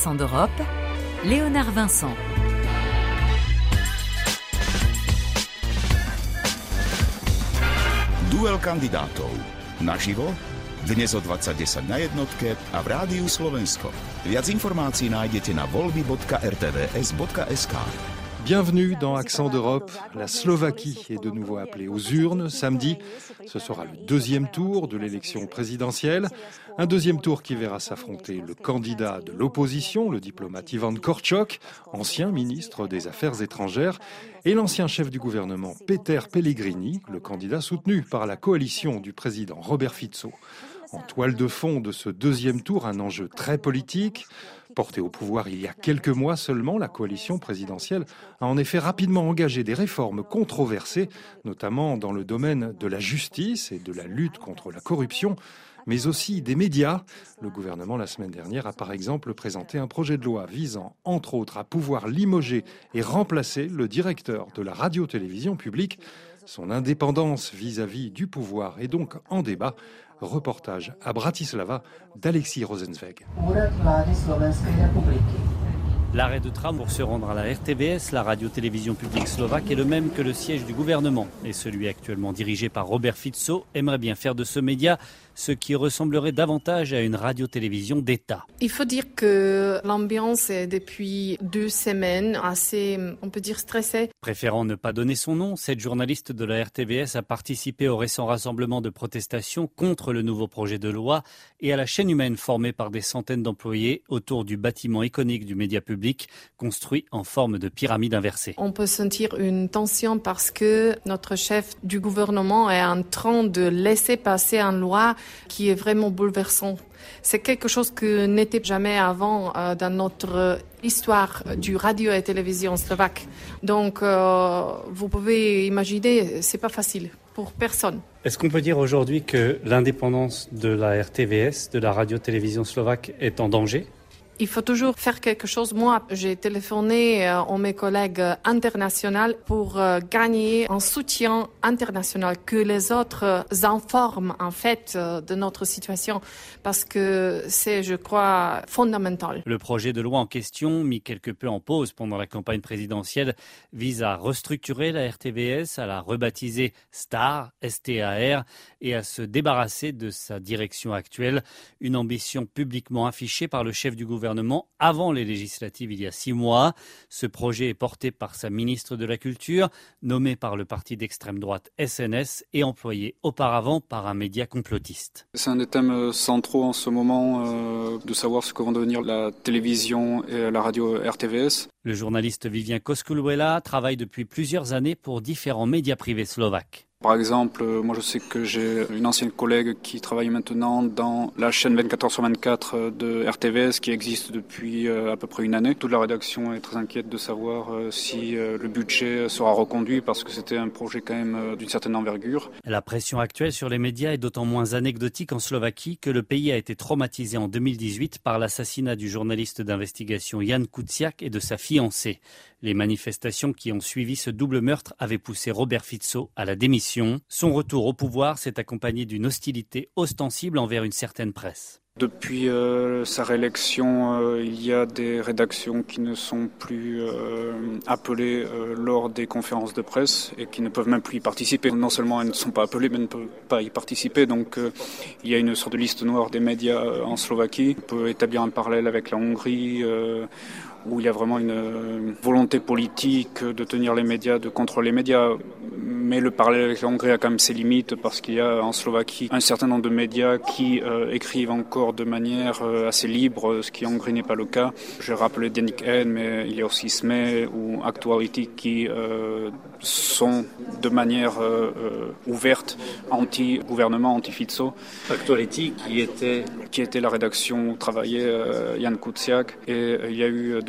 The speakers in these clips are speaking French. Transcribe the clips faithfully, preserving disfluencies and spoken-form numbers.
Accent d'Europe, Léonard Vincent. Duel kandidátov. Naživo? Dnes o dvadsať desať na jednotke a v Rádiu Slovensko. Viac informácií nájdete na voľby bodka er té vé es bodka es ká. Bienvenue dans Accent d'Europe. La Slovaquie est de nouveau appelée aux urnes samedi. Ce sera le deuxième tour de l'élection présidentielle. Un deuxième tour qui verra s'affronter le candidat de l'opposition, le diplomate Ivan Korčok, ancien ministre des Affaires étrangères, et l'ancien chef du gouvernement Peter Pellegrini, le candidat soutenu par la coalition du président Robert Fico. En toile de fond de ce deuxième tour, un enjeu très politique. Portée au pouvoir il y a quelques mois seulement, la coalition présidentielle a en effet rapidement engagé des réformes controversées, notamment dans le domaine de la justice et de la lutte contre la corruption, mais aussi des médias. Le gouvernement, la semaine dernière, a par exemple présenté un projet de loi visant, entre autres, à pouvoir limoger et remplacer le directeur de la radio-télévision publique. Son indépendance vis-à-vis du pouvoir est donc en débat. Reportage à Bratislava d'Alexis Rosenzweig. L'arrêt de tram pour se rendre à la R T V S, la radio-télévision publique slovaque, est le même que le siège du gouvernement. Et celui actuellement dirigé par Robert Fico aimerait bien faire de ce média ce qui ressemblerait davantage à une radio-télévision d'État. Il faut dire que l'ambiance est depuis deux semaines assez, on peut dire, stressée. Préférant ne pas donner son nom, cette journaliste de la R T V S a participé au récent rassemblement de protestation contre le nouveau projet de loi et à la chaîne humaine formée par des centaines d'employés autour du bâtiment iconique du média public, construit en forme de pyramide inversée. On peut sentir une tension parce que notre chef du gouvernement est en train de laisser passer une loi qui est vraiment bouleversante. C'est quelque chose que n'était jamais avant euh, dans notre histoire du radio et télévision slovaque. Donc, euh, vous pouvez imaginer, c'est pas facile pour personne. Est-ce qu'on peut dire aujourd'hui que l'indépendance de la R T V S, de la radio-télévision slovaque, est en danger ? Il faut toujours faire quelque chose. Moi, j'ai téléphoné à mes collègues internationaux pour gagner un soutien international, que les autres informent en fait de notre situation, parce que c'est, je crois, fondamental. Le projet de loi en question, mis quelque peu en pause pendant la campagne présidentielle, vise à restructurer la R T V S, à la rebaptiser Star, S T A R, et à se débarrasser de sa direction actuelle. Une ambition publiquement affichée par le chef du gouvernement avant les législatives il y a six mois. Ce projet est porté par sa ministre de la Culture, nommée par le parti d'extrême droite S N S et employé auparavant par un média complotiste. C'est un des thèmes centraux en ce moment, euh, de savoir ce que vont devenir la télévision et la radio R T V S. Le journaliste Vivien Koskuluela travaille depuis plusieurs années pour différents médias privés slovaques. Par exemple, moi je sais que j'ai une ancienne collègue qui travaille maintenant dans la chaîne vingt-quatre heures sur vingt-quatre de R T V S qui existe depuis à peu près une année. Toute la rédaction est très inquiète de savoir si le budget sera reconduit parce que c'était un projet quand même d'une certaine envergure. La pression actuelle sur les médias est d'autant moins anecdotique en Slovaquie que le pays a été traumatisé en deux mille dix-huit par l'assassinat du journaliste d'investigation Jan Kuciak et de sa fiancée. Les manifestations qui ont suivi ce double meurtre avaient poussé Robert Fico à la démission. Son retour au pouvoir s'est accompagné d'une hostilité ostensible envers une certaine presse. Depuis euh, sa réélection, euh, il y a des rédactions qui ne sont plus euh, appelées euh, lors des conférences de presse et qui ne peuvent même plus y participer. Non seulement elles ne sont pas appelées, mais ne peuvent pas y participer. Donc euh, il y a une sorte de liste noire des médias euh, en Slovaquie. On peut établir un parallèle avec la Hongrie, euh, où il y a vraiment une volonté politique de tenir les médias, de contrôler les médias. Mais le parallèle avec la Hongrie a quand même ses limites parce qu'il y a en Slovaquie un certain nombre de médias qui euh, écrivent encore de manière euh, assez libre, ce qui en Hongrie n'est pas le cas. Je rappelais Denik N, mais il y a aussi S M E ou Actuality qui euh, sont de manière euh, euh, ouverte anti-gouvernement, anti-Fico. Actuality qui était... qui était la rédaction où travaillait euh, Jan Kuciak. Et euh, il y a eu de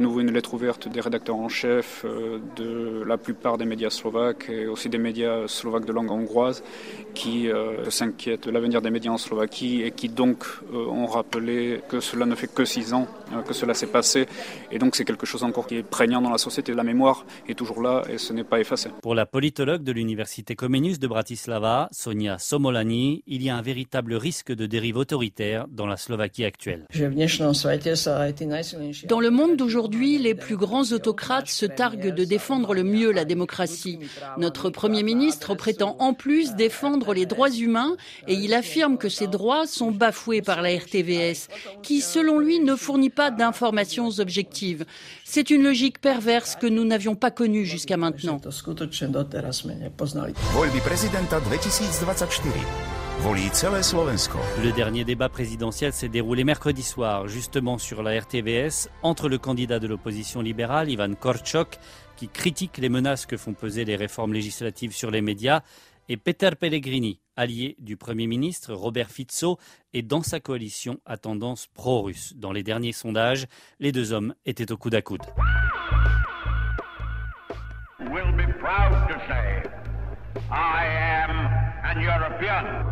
nouveau une lettre ouverte des rédacteurs en chef de la plupart des médias slovaques et aussi des médias slovaques de langue hongroise qui euh, s'inquiètent de l'avenir des médias en Slovaquie et qui donc euh, ont rappelé que cela ne fait que six ans euh, que cela s'est passé. Et donc c'est quelque chose encore qui est prégnant dans la société. La mémoire est toujours là et ce n'est pas effacé. Pour la politologue de l'université Comenius de Bratislava, Sonia Somolani, il y a un véritable risque de dérive autoritaire dans la Slovaquie actuelle. Dans le monde d'aujourd'hui, les plus grands autocrates se targuent de défendre le mieux la démocratie. Notre Premier ministre prétend en plus défendre les droits humains et il affirme que ces droits sont bafoués par la R T V S, qui, selon lui, ne fournit pas d'informations objectives. C'est une logique perverse que nous n'avions pas connue jusqu'à maintenant. Voľby prezidenta dvetisícdvadsaťštyri. Volí celé Slovensko. Le dernier débat présidentiel s'est déroulé mercredi soir, justement sur la R T V S, entre le candidat de l'opposition libérale, Ivan Korčok, qui critique les menaces que font peser les réformes législatives sur les médias, et Peter Pellegrini, allié du Premier ministre Robert Fico, et dans sa coalition à tendance pro-russe. Dans les derniers sondages, les deux hommes étaient au coude à coude. Will be proud to say, I am an European.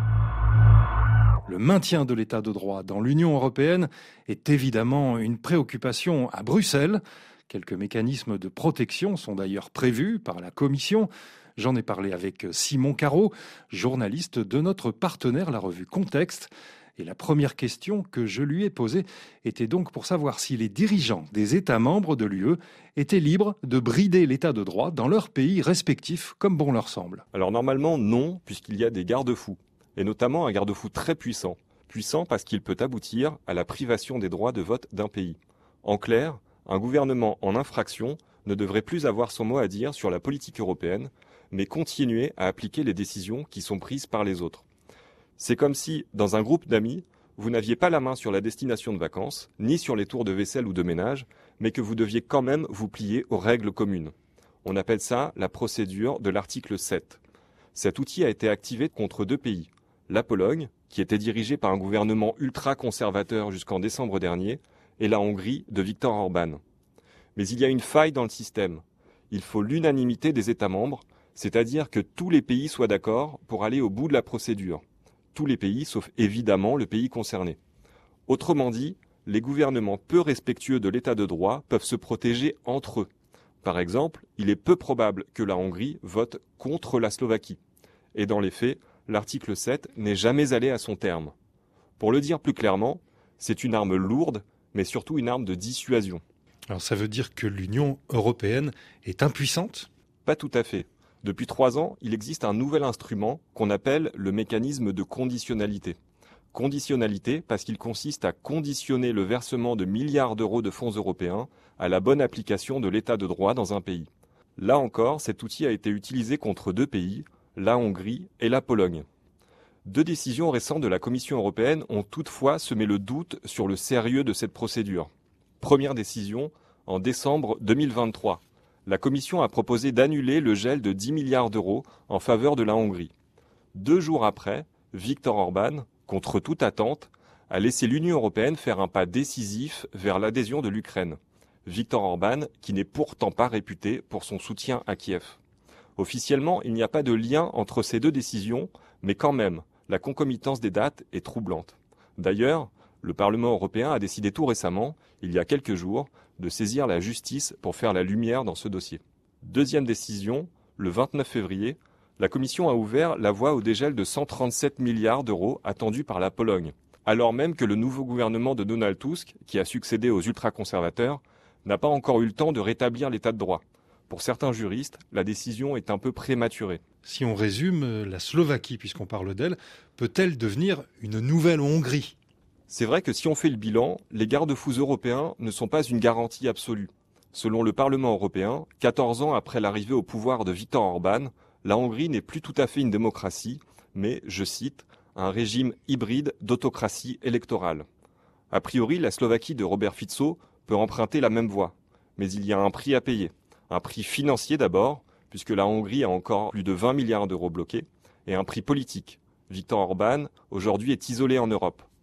Le maintien de l'état de droit dans l'Union européenne est évidemment une préoccupation à Bruxelles. Quelques mécanismes de protection sont d'ailleurs prévus par la Commission. J'en ai parlé avec Simon Carreau, journaliste de notre partenaire, la revue Contexte. Et la première question que je lui ai posée était donc pour savoir si les dirigeants des États membres de l'U E étaient libres de brider l'état de droit dans leurs pays respectifs comme bon leur semble. Alors normalement non, puisqu'il y a des garde-fous, et notamment un garde-fou très puissant. Puissant parce qu'il peut aboutir à la privation des droits de vote d'un pays. En clair, un gouvernement en infraction ne devrait plus avoir son mot à dire sur la politique européenne, mais continuer à appliquer les décisions qui sont prises par les autres. C'est comme si, dans un groupe d'amis, vous n'aviez pas la main sur la destination de vacances, ni sur les tours de vaisselle ou de ménage, mais que vous deviez quand même vous plier aux règles communes. On appelle ça la procédure de l'article sept. Cet outil a été activé contre deux pays. La Pologne, qui était dirigée par un gouvernement ultra-conservateur jusqu'en décembre dernier, et la Hongrie de Viktor Orban. Mais il y a une faille dans le système. Il faut l'unanimité des États membres, c'est-à-dire que tous les pays soient d'accord pour aller au bout de la procédure. Tous les pays, sauf évidemment le pays concerné. Autrement dit, les gouvernements peu respectueux de l'état de droit peuvent se protéger entre eux. Par exemple, il est peu probable que la Hongrie vote contre la Slovaquie. Et dans les faits, l'article sept n'est jamais allé à son terme. Pour le dire plus clairement, c'est une arme lourde, mais surtout une arme de dissuasion. Alors ça veut dire que l'Union européenne est impuissante ? Pas tout à fait. Depuis trois ans, il existe un nouvel instrument qu'on appelle le mécanisme de conditionnalité. Conditionnalité parce qu'il consiste à conditionner le versement de milliards d'euros de fonds européens à la bonne application de l'état de droit dans un pays. Là encore, cet outil a été utilisé contre deux pays, la Hongrie et la Pologne. Deux décisions récentes de la Commission européenne ont toutefois semé le doute sur le sérieux de cette procédure. Première décision, en décembre deux mille vingt-trois. La Commission a proposé d'annuler le gel de dix milliards d'euros en faveur de la Hongrie. Deux jours après, Viktor Orban, contre toute attente, a laissé l'Union européenne faire un pas décisif vers l'adhésion de l'Ukraine. Viktor Orban, qui n'est pourtant pas réputé pour son soutien à Kiev. Officiellement, il n'y a pas de lien entre ces deux décisions, mais quand même, la concomitance des dates est troublante. D'ailleurs, le Parlement européen a décidé tout récemment, il y a quelques jours, de saisir la justice pour faire la lumière dans ce dossier. Deuxième décision, le vingt-neuf février, la Commission a ouvert la voie au dégel de cent trente-sept milliards d'euros attendus par la Pologne, alors même que le nouveau gouvernement de Donald Tusk, qui a succédé aux ultra-conservateurs, n'a pas encore eu le temps de rétablir l'état de droit. Pour certains juristes, la décision est un peu prématurée. Si on résume, la Slovaquie, puisqu'on parle d'elle, peut-elle devenir une nouvelle Hongrie ? C'est vrai que si on fait le bilan, les garde-fous européens ne sont pas une garantie absolue. Selon le Parlement européen, quatorze ans après l'arrivée au pouvoir de Viktor Orban, la Hongrie n'est plus tout à fait une démocratie, mais, je cite, un régime hybride d'autocratie électorale. A priori, la Slovaquie de Robert Fico peut emprunter la même voie, mais il y a un prix à payer. Un prix financier d'abord, puisque la Hongrie a encore plus de vingt milliards d'euros bloqués, et un prix politique. Viktor Orban, aujourd'hui, est isolé en Europe.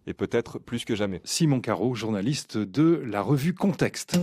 et peut-être plus que jamais. Simon Carreau, journaliste de la revue Contexte.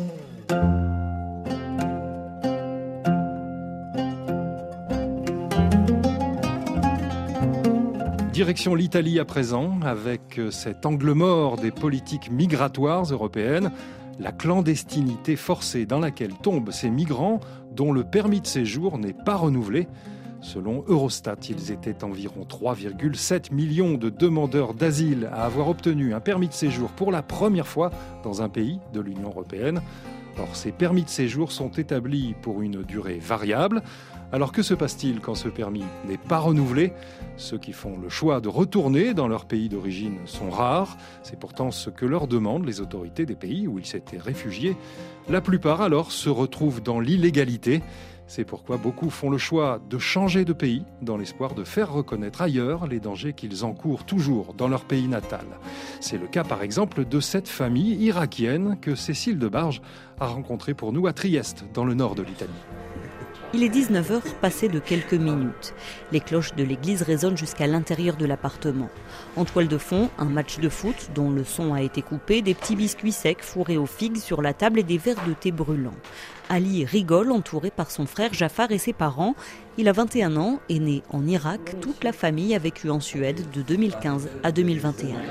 Direction l'Italie à présent, avec cet angle mort des politiques migratoires européennes, la clandestinité forcée dans laquelle tombent ces migrants dont le permis de séjour n'est pas renouvelé. Selon Eurostat, ils étaient environ trois virgule sept millions de demandeurs d'asile à avoir obtenu un permis de séjour pour la première fois dans un pays de l'Union européenne. Or, ces permis de séjour sont établis pour une durée variable. Alors que se passe-t-il quand ce permis n'est pas renouvelé ? Ceux qui font le choix de retourner dans leur pays d'origine sont rares. C'est pourtant ce que leur demandent les autorités des pays où ils s'étaient réfugiés. La plupart alors se retrouvent dans l'illégalité. C'est pourquoi beaucoup font le choix de changer de pays dans l'espoir de faire reconnaître ailleurs les dangers qu'ils encourent toujours dans leur pays natal. C'est le cas par exemple de cette famille irakienne que Cécile Debarge a rencontrée pour nous à Trieste, dans le nord de l'Italie. Il est dix-neuf heures passées de quelques minutes. Les cloches de l'église résonnent jusqu'à l'intérieur de l'appartement. En toile de fond, un match de foot dont le son a été coupé, des petits biscuits secs fourrés aux figues sur la table et des verres de thé brûlants. Ali rigole, entouré par son frère Jafar et ses parents. Il a vingt et un ans, est né en Irak. Toute la famille a vécu en Suède de deux mille quinze à deux mille vingt et un.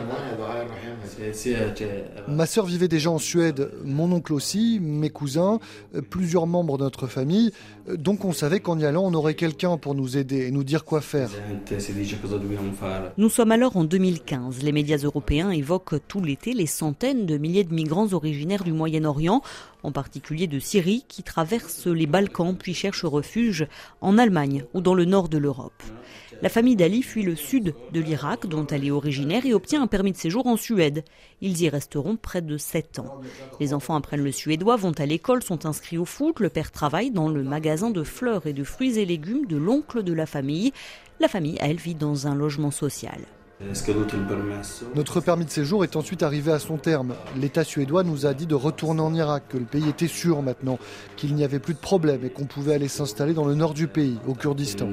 Ma sœur vivait déjà en Suède, mon oncle aussi, mes cousins, plusieurs membres de notre famille. Donc on savait qu'en y allant, on aurait quelqu'un pour nous aider et nous dire quoi faire. Nous sommes alors en deux mille quinze. Les médias européens évoquent tout l'été les centaines de milliers de migrants originaires du Moyen-Orient, en particulier de Syrie, qui traversent les Balkans puis cherchent refuge en Allemagne ou dans le nord de l'Europe. La famille d'Ali fuit le sud de l'Irak, dont elle est originaire, et obtient un permis de séjour en Suède. Ils y resteront près de sept ans. Les enfants apprennent le suédois, vont à l'école, sont inscrits au foot. Le père travaille dans le magasin de fleurs et de fruits et légumes de l'oncle de la famille. La famille, elle, vit dans un logement social. Notre permis de séjour est ensuite arrivé à son terme. L'État suédois nous a dit de retourner en Irak, que le pays était sûr maintenant, qu'il n'y avait plus de problème et qu'on pouvait aller s'installer dans le nord du pays, au Kurdistan.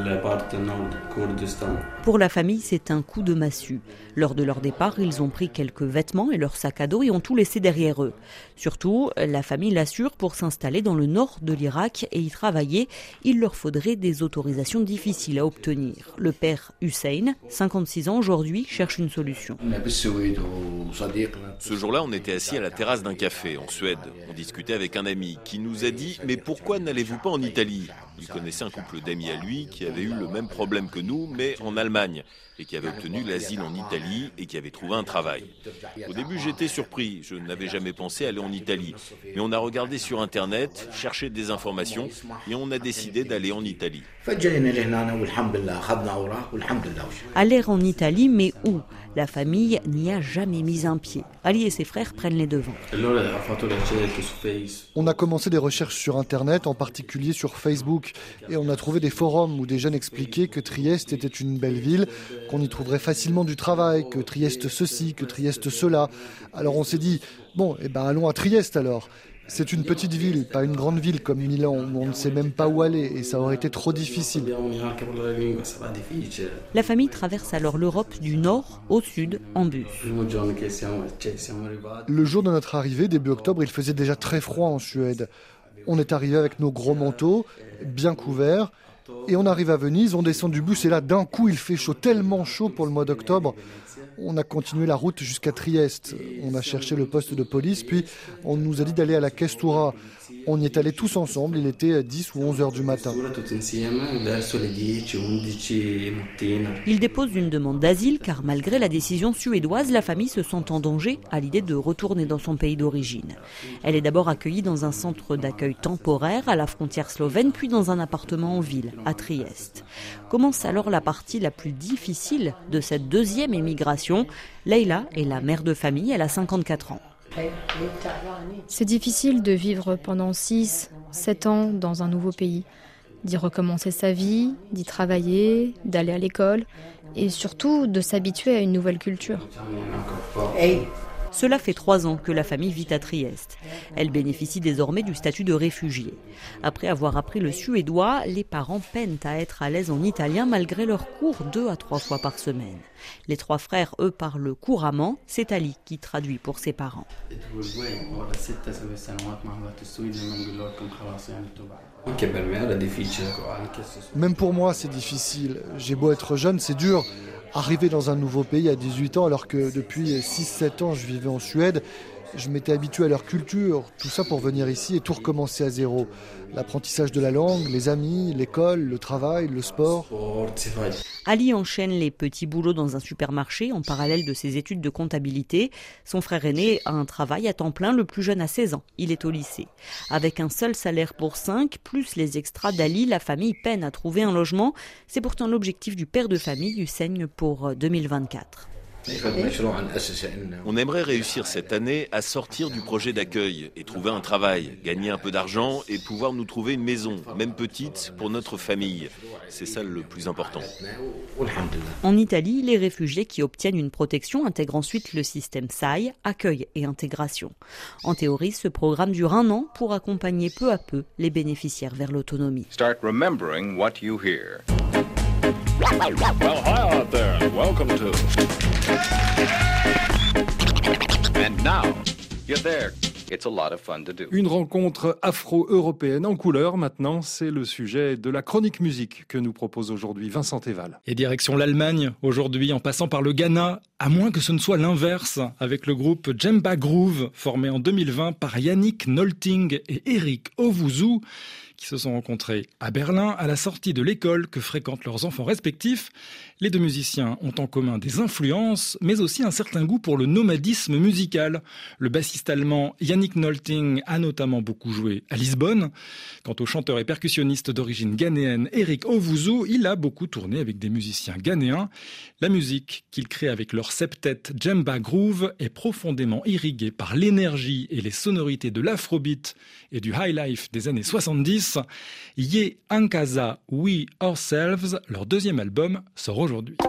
Pour la famille, c'est un coup de massue. Lors de leur départ, ils ont pris quelques vêtements et leur sac à dos et ont tout laissé derrière eux. Surtout, la famille l'assure, pour s'installer dans le nord de l'Irak et y travailler, il leur faudrait des autorisations difficiles à obtenir. Le père Hussein, cinquante-six ans aujourd'hui, cherche une solution. Ce jour-là, on était assis à la terrasse d'un café en Suède. On discutait avec un ami qui nous a dit « Mais pourquoi n'allez-vous pas en Italie ?» Il connaissait un couple d'amis à lui qui avait eu le même problème que nous, mais en Allemagne, et qui avait obtenu l'asile en Italie et qui avait trouvé un travail. Au début, j'étais surpris. Je n'avais jamais pensé aller en Italie. Mais on a regardé sur Internet, cherché des informations, et on a décidé d'aller en Italie. Aller en Italie, mais où ? La famille n'y a jamais mis un pied. Ali et ses frères prennent les devants. On a commencé des recherches sur Internet, en particulier sur Facebook, et on a trouvé des forums où des jeunes expliquaient que Trieste était une belle ville, qu'on y trouverait facilement du travail, que Trieste ceci, que Trieste cela. Alors on s'est dit, bon, eh ben allons à Trieste alors. C'est une petite ville, pas une grande ville comme Milan, où on ne sait même pas où aller, et ça aurait été trop difficile. La famille traverse alors l'Europe du nord au sud en bus. Le jour de notre arrivée, début octobre, il faisait déjà très froid en Suède. On est arrivé avec nos gros manteaux, bien couverts, et on arrive à Venise, on descend du bus, et là, d'un coup, il fait chaud, tellement chaud pour le mois d'octobre. On a continué la route jusqu'à Trieste. On a cherché le poste de police, puis on nous a dit d'aller à la Questura. On y est allés tous ensemble, il était dix ou onze heures du matin. Ils déposent une demande d'asile car malgré la décision suédoise, la famille se sent en danger à l'idée de retourner dans son pays d'origine. Elle est d'abord accueillie dans un centre d'accueil temporaire à la frontière slovène, puis dans un appartement en ville, à Trieste. Commence alors la partie la plus difficile de cette deuxième émigration. Leila est la mère de famille, elle a cinquante-quatre ans. C'est difficile de vivre pendant six, sept ans dans un nouveau pays, d'y recommencer sa vie, d'y travailler, d'aller à l'école et surtout de s'habituer à une nouvelle culture. Cela fait trois ans que la famille vit à Trieste. Elle bénéficie désormais du statut de réfugié. Après avoir appris le suédois, les parents peinent à être à l'aise en italien malgré leurs cours deux à trois fois par semaine. Les trois frères, eux, parlent couramment. C'est Ali qui traduit pour ses parents. Même pour moi, c'est difficile. J'ai beau être jeune, c'est dur. Arriver dans un nouveau pays à dix-huit ans, alors que depuis six sept ans, je vivais en Suède. Je m'étais habitué à leur culture, tout ça pour venir ici et tout recommencer à zéro. L'apprentissage de la langue, les amis, l'école, le travail, le sport. Ali enchaîne les petits boulots dans un supermarché en parallèle de ses études de comptabilité. Son frère aîné a un travail à temps plein, le plus jeune à seize ans. Il est au lycée. Avec un seul salaire pour cinq, plus les extras d'Ali, la famille peine à trouver un logement. C'est pourtant l'objectif du père de famille du Seigne pour deux mille vingt-quatre. On aimerait réussir cette année à sortir du projet d'accueil et trouver un travail, gagner un peu d'argent et pouvoir nous trouver une maison, même petite, pour notre famille. C'est ça le plus important. En Italie, les réfugiés qui obtiennent une protection intègrent ensuite le système S A I, accueil et intégration. En théorie, ce programme dure un an pour accompagner peu à peu les bénéficiaires vers l'autonomie. Start remembering what you hear. Well, hi out there. Welcome to... And now, you're there. It's a lot of fun to do. Une rencontre afro-européenne en couleur maintenant, c'est le sujet de la chronique musique que nous propose aujourd'hui Vincent Eval. Et direction l'Allemagne aujourd'hui, en passant par le Ghana, à moins que ce ne soit l'inverse, avec le groupe Djemba Groove, formé en deux mille vingt par Yannick Nolting et Eric Owusu, qui se sont rencontrés à Berlin à la sortie de l'école que fréquentent leurs enfants respectifs. Les deux musiciens ont en commun des influences, mais aussi un certain goût pour le nomadisme musical. Le bassiste allemand Yannick Nolting a notamment beaucoup joué à Lisbonne. Quant au chanteur et percussionniste d'origine ghanéenne Eric Owusu, il a beaucoup tourné avec des musiciens ghanéens. La musique qu'ils créent avec leur septet Djemba Groove est profondément irriguée par l'énergie et les sonorités de l'afrobeat et du high life des années soixante-dix. Ye Ankasa We Ourselves, leur deuxième album, sort aujourd'hui.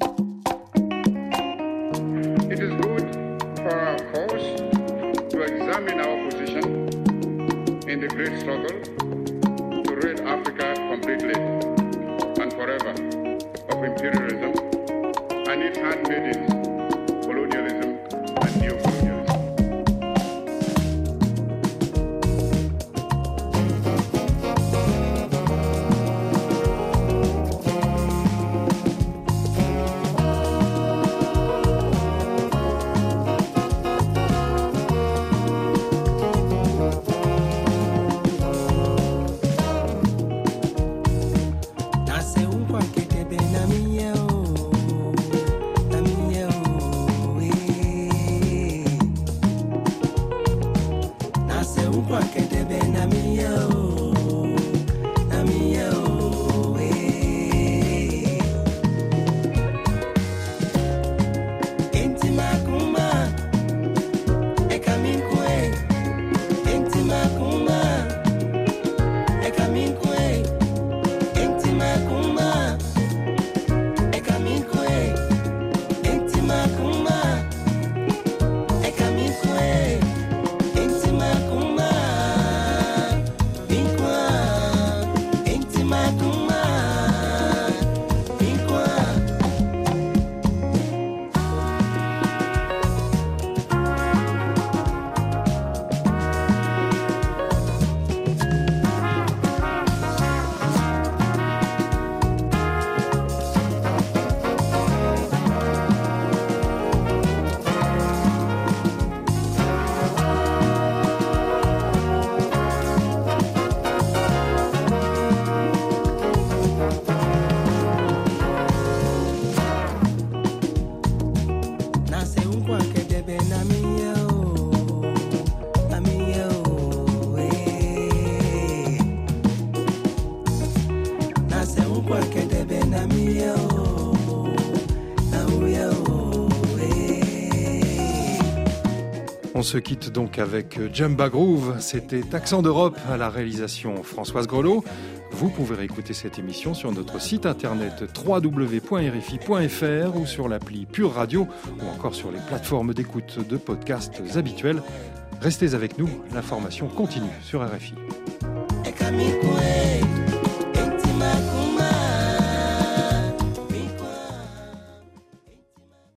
It is good for our cause to examine our position in the great struggle to rid Africa completely and forever of imperialism and its handmaidens, colonialism and neocolonialism. se quitte donc avec Djemba Groove. C'était Accent d'Europe à la réalisation Françoise Grelot. Vous pouvez réécouter cette émission sur notre site internet w w w point r f i point f r ou sur l'appli Pure Radio ou encore sur les plateformes d'écoute de podcasts habituelles. Restez avec nous, l'information continue sur R F I.